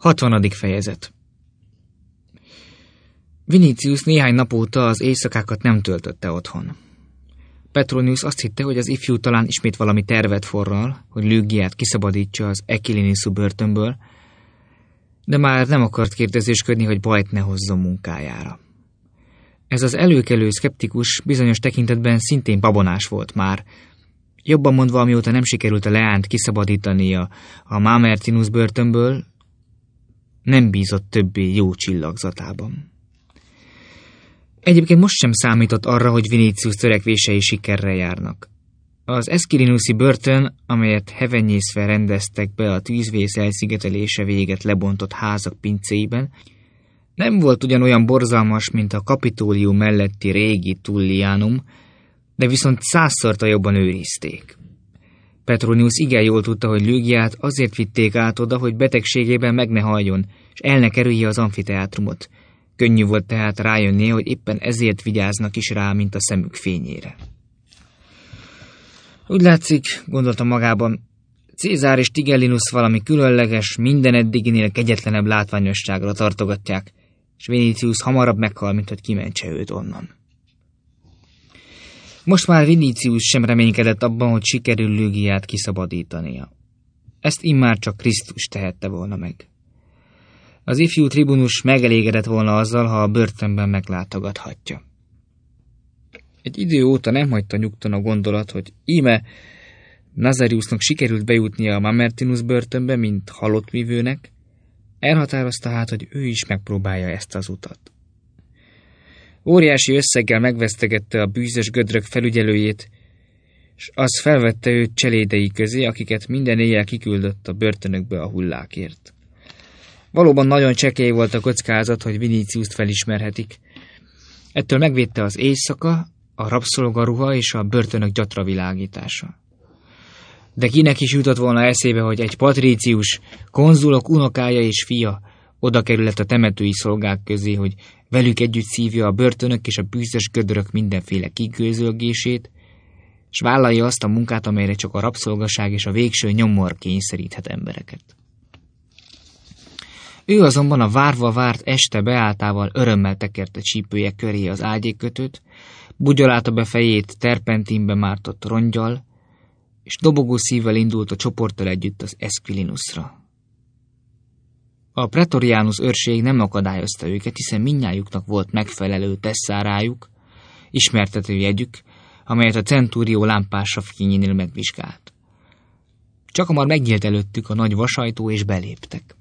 60. fejezet. Vinicius néhány nap óta az éjszakákat nem töltötte otthon. Petronius azt hitte, hogy az ifjú talán ismét valami tervet forral, hogy Lygiát kiszabadítsa az Equiliniuszu börtönből, de már nem akart kérdezésködni, hogy bajt ne hozzon munkájára. Ez az előkelő szkeptikus bizonyos tekintetben szintén babonás volt már, jobban mondva, amióta nem sikerült a leányt kiszabadítania a Mamertinus börtönből, nem bízott többé jó csillagzatában. Egyébként most sem számított arra, hogy Vinicius törekvései sikerrel járnak. Az Esquilinuszi börtön, amelyet hevenyészve rendeztek be a tűzvész elszigetelése véget lebontott házak pincéiben, nem volt ugyanolyan borzalmas, mint a Kapitólium melletti régi Tullianum, de viszont 100-szorta jobban őrizték. Petronius igen jól tudta, hogy Lygiát azért vitték át oda, hogy betegségében meg ne haljon, és el ne kerülje az amfiteátrumot. Könnyű volt tehát rájönni, hogy éppen ezért vigyáznak is rá, mint a szemük fényére. Úgy látszik, gondolta magában, Cézár és Tigellinus valami különleges, minden eddiginél kegyetlenebb látványosságra tartogatják, és Vinicius hamarabb meghal, mint hogy kimentse őt onnan. Most már Vinicius sem reménykedett abban, hogy sikerül Lygiát kiszabadítania. Ezt immár csak Krisztus tehette volna meg. Az ifjú tribunus megelégedett volna azzal, ha a börtönben meglátogathatja. Egy idő óta nem hagyta nyugton a gondolat, hogy íme Nazariusnak sikerült bejutnia a Mamertinus börtönbe, mint halottvívőnek, elhatározta hát, hogy ő is megpróbálja ezt az utat. Óriási összeggel megvesztegette a bűzös gödrök felügyelőjét, és az felvette őt cselédei közé, akiket minden éjjel kiküldött a börtönökbe a hullákért. Valóban nagyon csekély volt a kockázat, hogy Viniciust felismerhetik. Ettől megvédte az éjszaka, a rabszolgaruha és a börtönök gyatra világítása. De kinek is jutott volna eszébe, hogy egy patrícius, konzulok unokája és fia oda kerülhet a temetői szolgák közé, hogy velük együtt szívja a börtönök és a bűzös gödrök mindenféle kigőzölgését, és vállalja azt a munkát, amelyre csak a rabszolgaság és a végső nyomor kényszeríthet embereket. Ő azonban a várva várt este beálltával örömmel tekerte csípője köré az ágyékkötőt, bugyolálta be fejét terpentinbe mártott rongyal, és dobogó szívvel indult a csoporttal együtt az Esquilinusra. A Pretorianus őrség nem akadályozta őket, hiszen mindnyájuknak volt megfelelő tesszárájuk, ismertető jegyük, amelyet a Centurio lámpásav fényénél megvizsgált. Csak hamar megnyílt előttük a nagy vasajtó, és beléptek.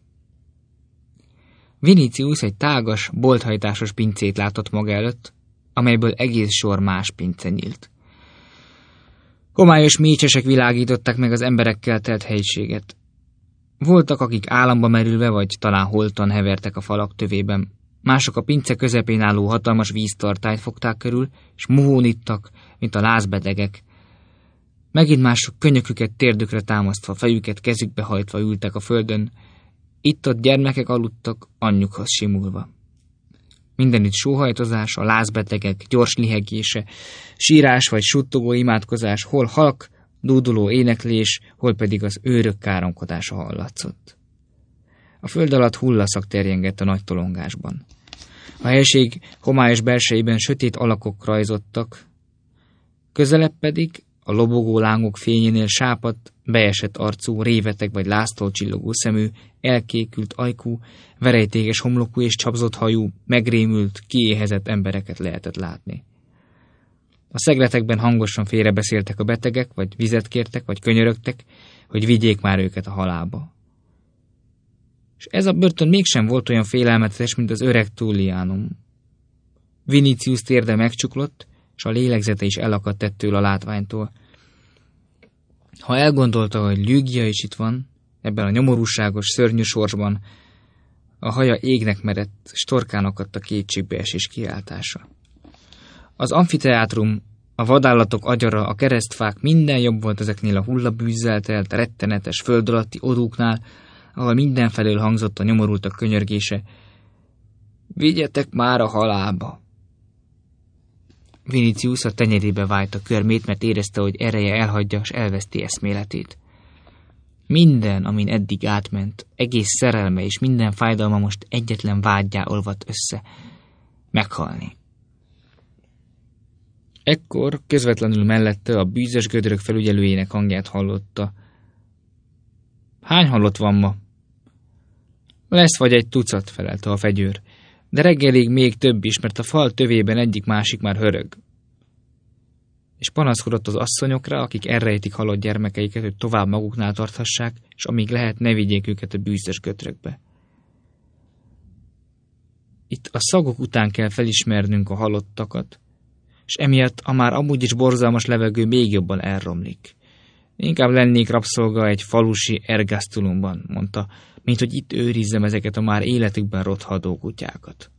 Vinicius egy tágas, bolthajtásos pincét látott maga előtt, amelyből egész sor más pince nyílt. Homályos mécsesek világították meg az emberekkel telt helyiséget. Voltak, akik álomba merülve vagy talán holtan hevertek a falak tövében, mások a pince közepén álló hatalmas víztartályt fogták körül, és muhón ittak, mint a lázbedegek. Megint mások könyöküket térdükre támasztva, fejüket kezükbe hajtva ültek a földön, itt-ott gyermekek aludtak, anyjukhoz simulva. Mindenütt sóhajtozás, a lázbetegek gyors lihegése, sírás vagy suttogó imádkozás, hol halk, dúduló éneklés, hol pedig az őrök káromkodása hallatszott. A föld alatt hullaszak terjengett a nagy tolongásban. A helység homályos belsejében sötét alakok rajzottak, közelebb pedig a lobogó lángok fényénél sápadt, beesett arcú, réveteg vagy láztól csillogó szemű, elkékült ajkú, verejtéges homlokú és csapzott hajú, megrémült, kiéhezett embereket lehetett látni. A szegletekben hangosan félrebeszéltek a betegek, vagy vizet kértek, vagy könyörögtek, hogy vigyék már őket a halálba. És ez a börtön mégsem volt olyan félelmetes, mint az öreg Tullianum. Vinicius térde megcsuklott, és a lélegzete is elakadt ettől a látványtól. Ha elgondolta, hogy Lygia is itt van, ebben a nyomorúságos, szörnyű sorsban, a haja égnek merett, s torkán akadt a kétségbeesés kiáltása. Az amfiteátrum, a vadállatok agyara, a keresztfák, minden jobb volt ezeknél a hullabűzzel telt, rettenetes föld alatti odúknál, ahol mindenfelől hangzott a nyomorultak könyörgése. Vigyetek már a halálba! Vinicius a tenyerébe vájta körmét, mert érezte, hogy ereje elhagyja, s elveszti eszméletét. Minden, amin eddig átment, egész szerelme és minden fájdalma most egyetlen vággyá olvadt össze. Meghalni. Ekkor közvetlenül mellette a bűzös gödrök felügyelőjének hangját hallotta. Hány halott van ma? Lesz vagy egy tucat, felelte a fegyőr, de reggelig még több is, mert a fal tövében egyik-másik már hörög. És panaszkodott az asszonyokra, akik elrejtik halott gyermekeiket, hogy tovább maguknál tarthassák, és amíg lehet, ne vigyék őket a bűzös gödrökbe. Itt a szagok után kell felismernünk a halottakat, és emiatt a már amúgy is borzalmas levegő még jobban elromlik. Inkább lennék rabszolga egy falusi ergasztulumban, mondta, mint hogy itt őrizzem ezeket a már életükben rothadó kutyákat.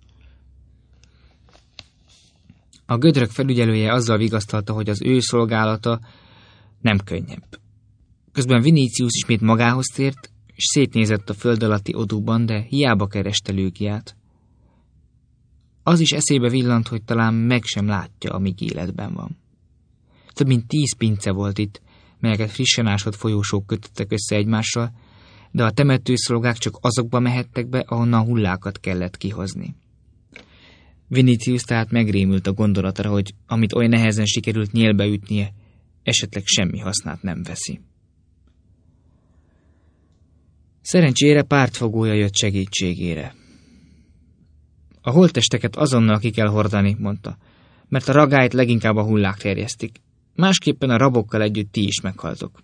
A gödrök felügyelője azzal vigasztalta, hogy az ő szolgálata nem könnyebb. Közben Vinicius ismét magához tért, és szétnézett a föld alatti odúban, de hiába kereste Lőgiát. Az is eszébe villant, hogy talán meg sem látja, amíg életben van. Több mint 10 pince volt itt, melyeket frissen ásott folyósók kötöttek össze egymással, de a temetőszolgák csak azokba mehettek be, ahonnan hullákat kellett kihozni. Vinicius tehát megrémült a gondolatra, hogy amit oly nehezen sikerült nyélbe ütnie, esetleg semmi hasznát nem veszi. Szerencsére pártfogója jött segítségére. A holttesteket azonnal ki kell hordani, mondta, mert a ragályt leginkább a hullák terjesztik. Másképpen a rabokkal együtt ti is meghaltok.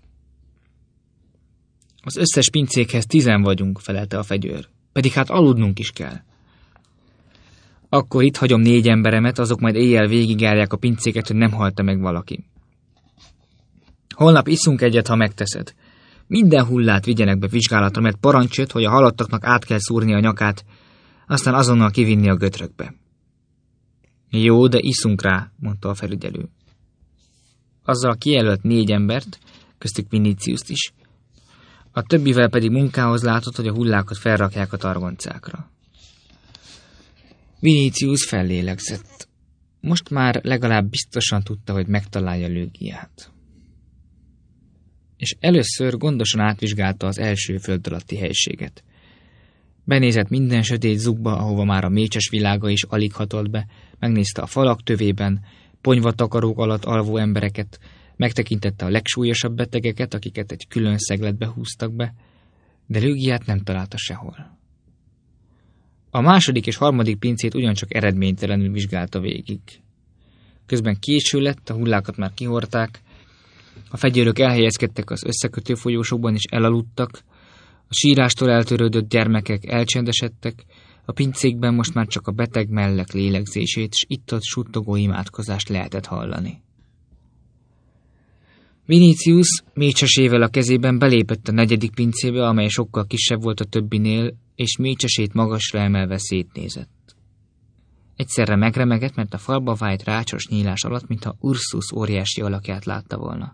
Az összes pincékhez 10 vagyunk, felelte a fegyőr, pedig hát aludnunk is kell. Akkor itt hagyom 4 emberemet, azok majd éjjel végigjárják a pincéket, hogy nem halt meg valaki. Holnap iszunk egyet, ha megteszed. Minden hullát vigyenek be vizsgálatra, mert parancs jött, hogy a halottaknak át kell szúrni a nyakát, aztán azonnal kivinni a gödrökbe. Jó, de iszunk rá, mondta a felügyelő. Azzal kijelölt 4 embert, köztük Viniciust is, a többivel pedig munkához látott, hogy a hullákat felrakják a targoncákra. Vinicius fellélegzett. Most már legalább biztosan tudta, hogy megtalálja Lőgiát. És először gondosan átvizsgálta az első föld alatti helységet. Benézett minden sötét zugba, ahova már a mécses világa is alig hatolt be, megnézte a falak tövében, ponyvatakarók alatt alvó embereket, megtekintette a legsúlyosabb betegeket, akiket egy külön szegletbe húztak be, de Lőgiát nem találta sehol. A második és harmadik pincét ugyancsak eredménytelenül vizsgálta végig. Közben késő lett, a hullákat már kihordták, a fegyőrök elhelyezkedtek az összekötő folyósokban és elaludtak, a sírástól eltörődött gyermekek elcsendesedtek, a pincékben most már csak a beteg mellek lélegzését és itt-ott suttogó imádkozást lehetett hallani. Vinicius mécsesével a kezében belépett a 4. pincébe, amely sokkal kisebb volt a többinél, és mécsesét magasra emelve szétnézett. Egyszerre megremegett, mert a falba vájt rácsos nyílás alatt, mintha Ursus óriási alakját látta volna.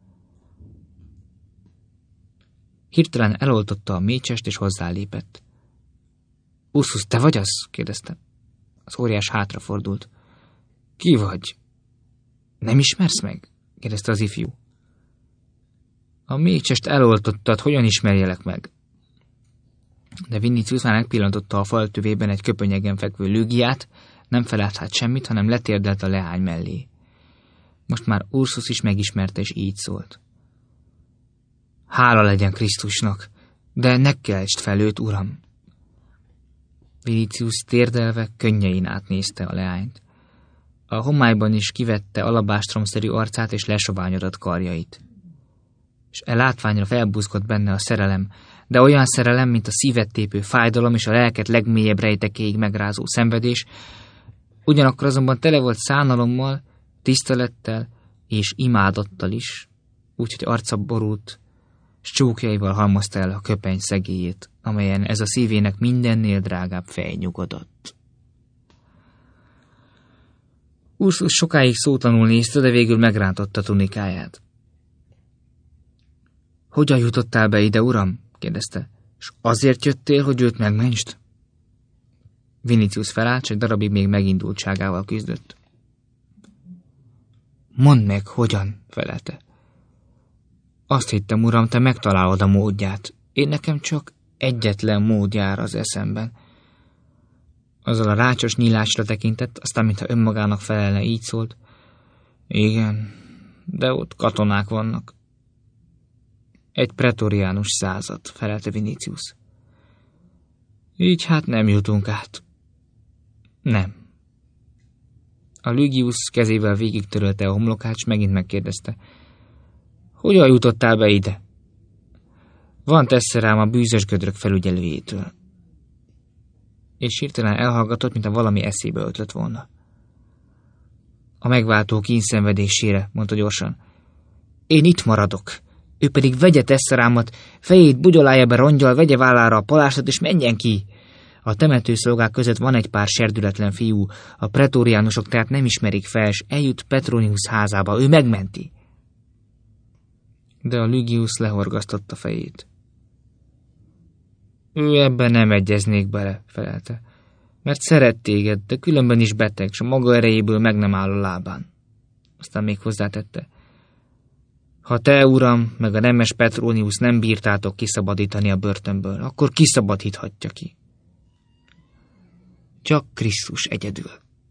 Hirtelen eloltotta a mécsest, és hozzálépett. Ursus, te vagy az? Kérdezte. Az óriás hátrafordult. Ki vagy? Nem ismersz meg? Kérdezte az ifjú. A mécsest eloltottad, hogyan ismerjelek meg? De Vinicius már megpillantotta a fal tövében egy köpönyegen fekvő Lőgiát, nem felelt hát semmit, hanem letérdelt a leány mellé. Most már Ursus is megismerte, és így szólt. Hála legyen Krisztusnak, de ne keltsd fel őt, uram! Vinicius térdelve könnyein átnézte a leányt. A homályban is kivette alabástromszerű arcát és lesoványodott karjait. És e látványra felbuzgott benne a szerelem, de olyan szerelem, mint a szívet tépő fájdalom és a lelket legmélyebb rejtekéig megrázó szenvedés, ugyanakkor azonban tele volt szánalommal, tisztelettel és imádattal is, úgyhogy arca borult, s csókjaival halmozta el a köpeny szegélyét, amelyen ez a szívének mindennél drágább fej nyugodott. Ursus sokáig szótlanul nézte, de végül megrántotta tunikáját. Hogyan jutottál be ide, uram? Kérdezte. És azért jöttél, hogy őt megmentsd? Vinicius felállt, s egy darabig még megindultságával küzdött. Mondd meg, hogyan? Felelte. Azt hittem, uram, te megtalálod a módját. Én nekem csak egyetlen mód jár az eszemben. Azzal a rácsos nyílásra tekintett, aztán mintha önmagának felelne, így szólt. Igen, de ott katonák vannak. Egy pretoriánus század, felelte Vinicius. Így hát nem jutunk át. Nem. A Lugius kezével végigtörölte a homlokát, s megint megkérdezte. Hogyan jutottál be ide? Van tesszerám a bűzös gödrök felügyelőjétől. És hirtelen elhallgatott, mintha valami eszébe ötlött volna. A megváltó kínszenvedésére, mondta gyorsan. Én itt maradok. Ő pedig vegye tesszerámat, fejét bugyolája be rongyal, vegye vállára a palástot, és menjen ki. A temetőszolgák között van egy pár serdületlen fiú, a pretoriánusok tehát nem ismerik fel, és eljut Petronius házába, ő megmenti. De a Lugius lehorgasztotta fejét. Ő ebben nem egyeznék bele, felelte, mert szeret téged, de különben is beteg, s a maga erejéből meg nem áll a lábán. Aztán még hozzátette. Ha te, uram, meg a nemes Petronius nem bírtátok kiszabadítani a börtönből, akkor kiszabadíthatja ki. Csak Krisztus egyedül.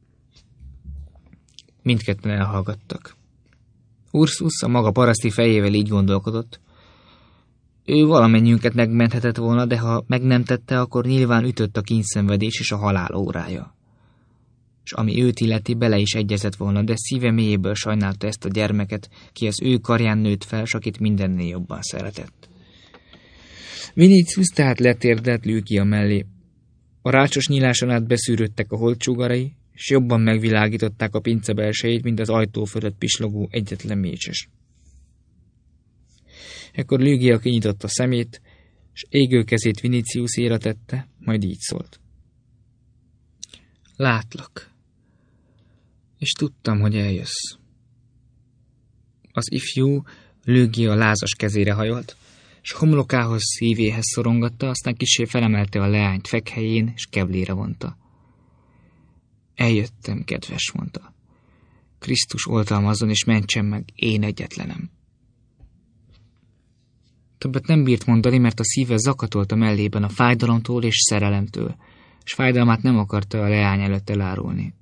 Mindketten elhallgattak. Ursus a maga paraszti fejével így gondolkodott. Ő valamennyiünket megmenthetett volna, de ha meg nem tette, akkor nyilván ütött a kínszenvedés és a halál órája. És ami őt illeti, bele is egyezett volna, de szíve mélyéből sajnálta ezt a gyermeket, ki az ő karján nőtt fel, s akit mindennél jobban szeretett. Vinicius tehát letérdelt Lugia mellé. A rácsos nyíláson át beszűrődtek a holdsugarai, és jobban megvilágították a pince belsejét, mint az ajtó fölött pislogó egyetlen mécses. Ekkor Lugia kinyitotta szemét, és égő kezét Viniciuséra tette, majd így szólt. Látlak, és tudtam, hogy eljössz. Az ifjú Lugia lázas kezére hajolt, és homlokához, szívéhez szorongatta, aztán kissé felemelte a leányt fekhelyén, és keblére vonta. Eljöttem, kedves, mondta. Krisztus oltalmazzon, és mentsen meg, én egyetlenem. Többet nem bírt mondani, mert a szíve zakatolt a mellében a fájdalomtól és szerelemtől, és fájdalmát nem akarta a leány előtt elárulni.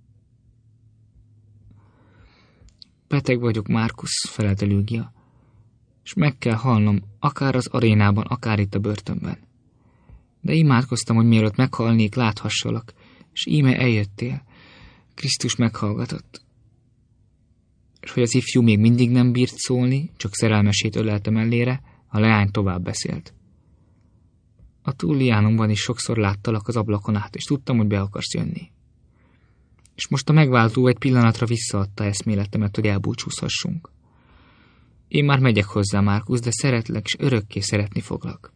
Beteg vagyok, Marcus, felelte Lugia, és meg kell halnom, akár az arénában, akár itt a börtönben. De imádkoztam, hogy mielőtt meghalnék, láthassalak, és íme eljöttél. Krisztus meghallgatott. És hogy az ifjú még mindig nem bírt szólni, csak szerelmesét ölelte mellére, a leány tovább beszélt. A Tulliánumban is sokszor láttalak az ablakon át, és tudtam, hogy be akarsz jönni. És most a megváltó egy pillanatra visszaadta eszméletemet, hogy elbúcsúzhassunk. Én már megyek hozzá, Marcus, de szeretlek, és örökké szeretni foglak.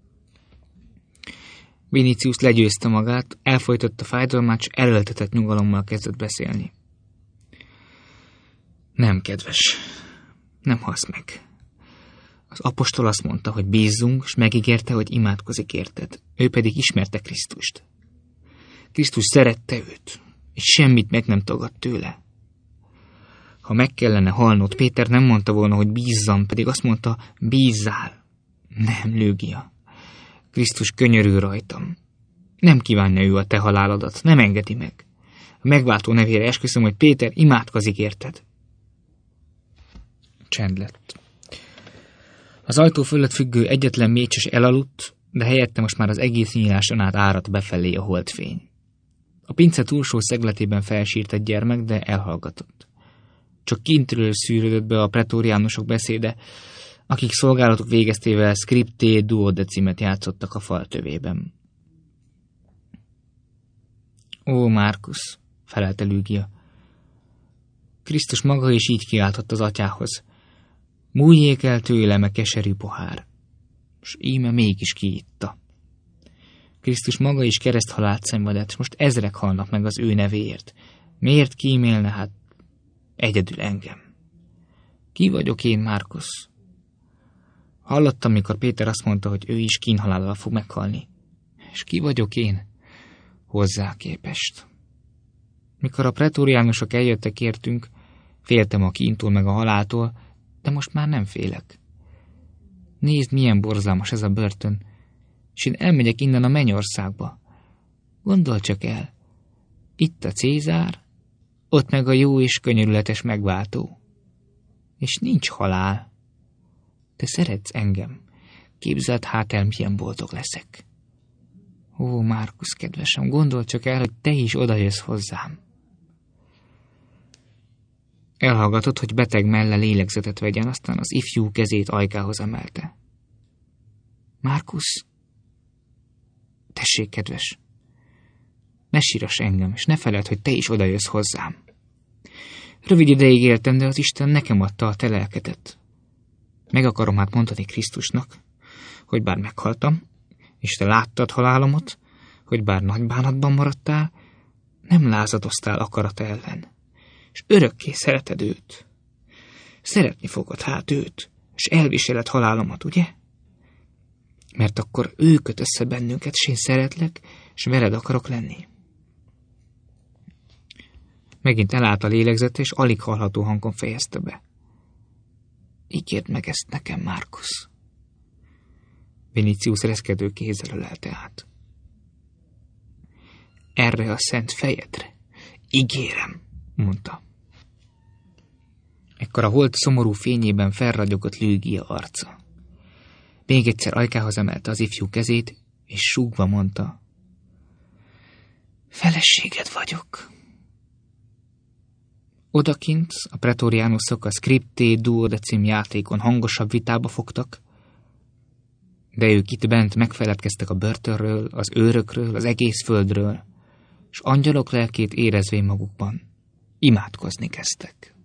Vinicius legyőzte magát, elfojtotta fájdalmát, és erőltetett nyugalommal kezdett beszélni. Nem, kedves, nem halsz meg. Az apostol azt mondta, hogy bízzunk, és megígérte, hogy imádkozik érted. Ő pedig ismerte Krisztust. Krisztus szerette őt, és semmit meg nem tagadt tőle. Ha meg kellene halnod, Péter nem mondta volna, hogy bízzam, pedig azt mondta, bízzál. Nem, Lugia. Krisztus könyörül rajtam. Nem kívánja ő a te halálodat, nem engedi meg. A megváltó nevére esküszöm, hogy Péter imádkozik érted. Csend lett. Az ajtó fölött függő egyetlen mécses elaludt, de helyette most már az egész nyíláson át áradt befelé a holdfény. A pince túlsó szegletében felsírt egy gyermek, de elhallgatott. Csak kintről szűrődött be a pretoriánusok beszéde, akik szolgálatuk végeztével scripté duodecimet játszottak a fal tövében. Ó, Marcus, felelte Lugia. Krisztus maga is így kiáltott az atyához. Múljék el tőlem a keserű pohár. S íme mégis kiitta. Krisztus maga is kereszthalált szenvedett, s most ezrek halnak meg az ő nevéért. Miért kímélne, hát egyedül engem? Ki vagyok én, Marcus? Hallottam, mikor Péter azt mondta, hogy ő is kínhalállal fog meghalni. És ki vagyok én? Hozzá képest. Mikor a pretoriánusok eljöttek értünk, féltem a kíntól meg a haláltól, de most már nem félek. Nézd, milyen borzalmas ez a börtön, és én elmegyek innen a mennyországba. Gondolj csak el, itt a Cézár, ott meg a jó és könyörületes megváltó. És nincs halál. Te szeretsz engem. Képzeld hát el, milyen boldog leszek. Ó, Márkusz, kedvesem, gondolj csak el, hogy te is odajössz hozzám. Elhallgatott, hogy beteg melle lélegzetet vegyen, aztán az ifjú kezét ajkához emelte. Márkusz, tessék, kedves, ne sírass engem, és ne feledd, hogy te is odajössz hozzám. Rövid ideig éltem, de az Isten nekem adta a te lelkedet. Meg akarom hát mondani Krisztusnak, hogy bár meghaltam, és te láttad halálomat, hogy bár nagy bánatban maradtál, nem lázadoztál akarata ellen, és örökké szereted őt. Szeretni fogod hát őt, és elviseled halálomat, ugye? Mert akkor ő köt össze bennünket, és én szeretlek, és veled akarok lenni. Megint elállt a lélegzete, és alig hallható hangon fejezte be. Ígérd meg ezt nekem, Márkusz. Vinicius reszkedő kézzel ölelte át. Erre a szent fejedre. Ígérem, mondta. Ekkor a holt szomorú fényében felragyogott Lügia arca. Még egyszer ajkához emelte az ifjú kezét, és súgva mondta. Feleséged vagyok. Odakint a pretoriánusok a Scripté Duodecim játékon hangosabb vitába fogtak, de ők itt bent megfeledkeztek a börtönről, az őrökről, az egész földről, és angyalok lelkét érezvén magukban imádkozni kezdtek.